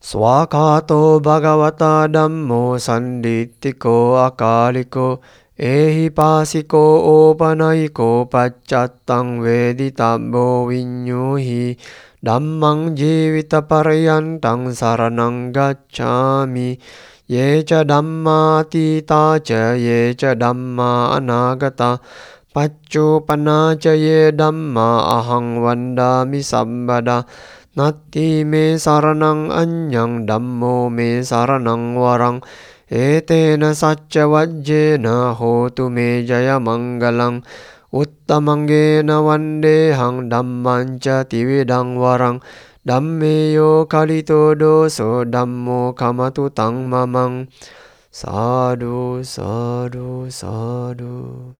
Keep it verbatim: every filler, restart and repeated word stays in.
Swakato bhagavata dhammo sanditthiko akaliko ehipasiko opanayiko paccattang veditabbo vinyuhi dhammang jivita parayantang saranang gacchami yeca dhamma tita ca yeca dhamma anagata paccupana ca ye dhamma ahang vandami sabbada natti me saranang anyang dhammo me saranang warang etena sacca vajjena hotu me jaya manggalang uttamanggena vandehang dhammang ca tividang warang dhammeyo kalito doso dhammo kamatu tang mamang. Sadhu, sadhu, sadhu.